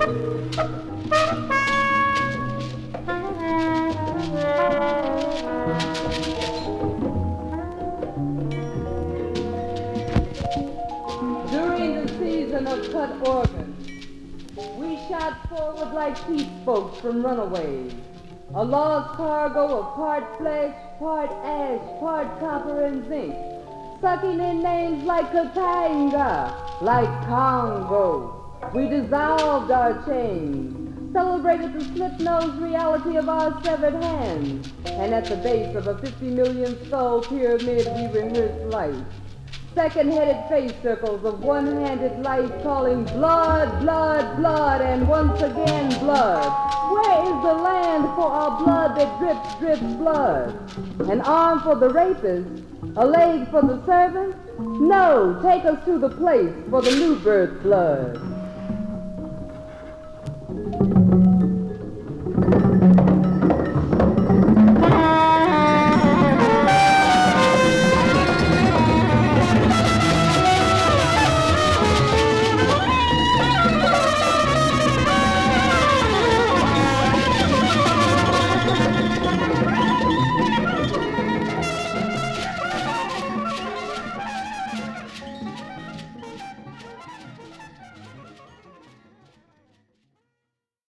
During the season of cut organs, we shot forward like peace boats from runaways, a lost cargo of part flesh, part ash, part copper and zinc, sucking in names like Katanga, like Congo. We dissolved our chains, celebrated the slip-nosed reality of our severed hands, and at the base of a 50 million skull pyramid we rehearsed life. Second-headed face circles of one-handed life calling blood, blood, blood, and once again blood. Where is the land for our blood that drips, drips blood? An arm for the rapist? A leg for the servant? No, take us to the place for the new birth blood.